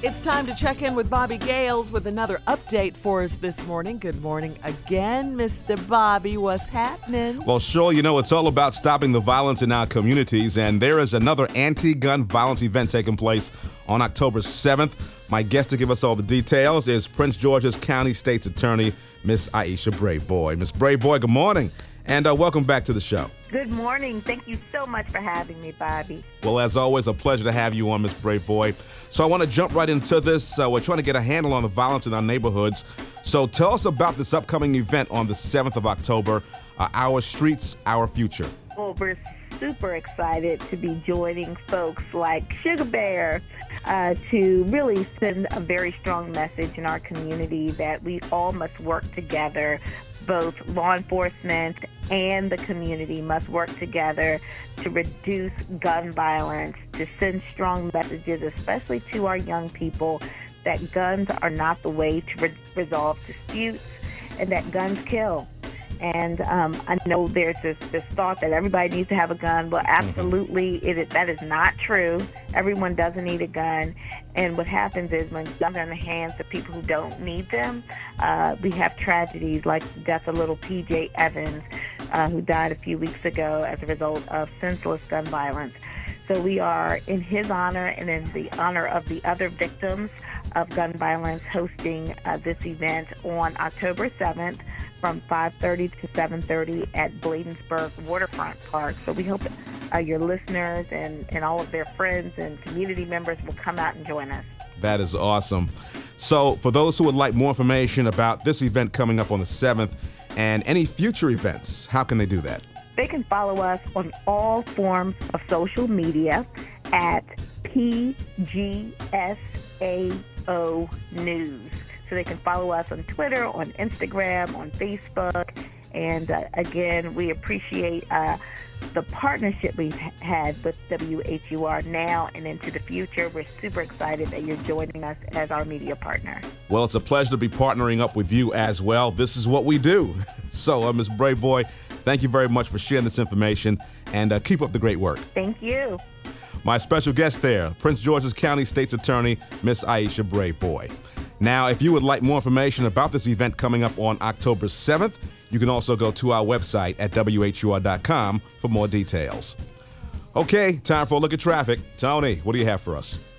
It's time to check in with Bobby Gales with another update for us this morning. Good morning again, Mr. Bobby. What's happening? Well, sure, it's all about stopping the violence in our communities, and there is another anti-gun violence event taking place on October 7th. My guest to give us all the details is Prince George's County State's Attorney, Miss Aisha Braveboy. Miss Braveboy, good morning, and welcome back to the show. Good morning. Thank you so much for having me, Bobby. Well, as always, a pleasure to have you on, Miss Braveboy. So I want to jump right into this. We're trying to get a handle on the violence in our neighborhoods. So tell us about this upcoming event on the 7th of October, Our Streets, Our Future. Well, we're super excited to be joining folks like Sugar Bear to really send a very strong message in our community that we all must work together. Both law enforcement and the community must work together to reduce gun violence, to send strong messages, especially to our young people, that guns are not the way to resolve disputes and that guns kill. And I know there's this thought that everybody needs to have a gun. Well, absolutely, that is not true. Everyone doesn't need a gun. And what happens is when guns are in the hands of people who don't need them, we have tragedies like the death of little P.J. Evans, who died a few weeks ago as a result of senseless gun violence. So we are, in his honor and in the honor of the other victims of gun violence, hosting this event on October 7th from 5:30 to 7:30 at Bladensburg Waterfront Park. So we hope your listeners and all of their friends and community members will come out and join us. That is awesome. So for those who would like more information about this event coming up on the 7th and any future events, how can they do that? They can follow us on all forms of social media at PGSAO News. So they can follow us on Twitter, on Instagram, on Facebook. And again, we appreciate the partnership we've had with WHUR now and into the future. We're super excited that you're joining us as our media partner. Well, it's a pleasure to be partnering up with you as well. This is what we do. So, Ms. Braveboy, thank you very much for sharing this information, and keep up the great work. Thank you. My special guest there, Prince George's County State's Attorney, Miss Aisha Braveboy. Now, if you would like more information about this event coming up on October 7th, you can also go to our website at WHUR.com for more details. Okay, time for a look at traffic. Tony, what do you have for us?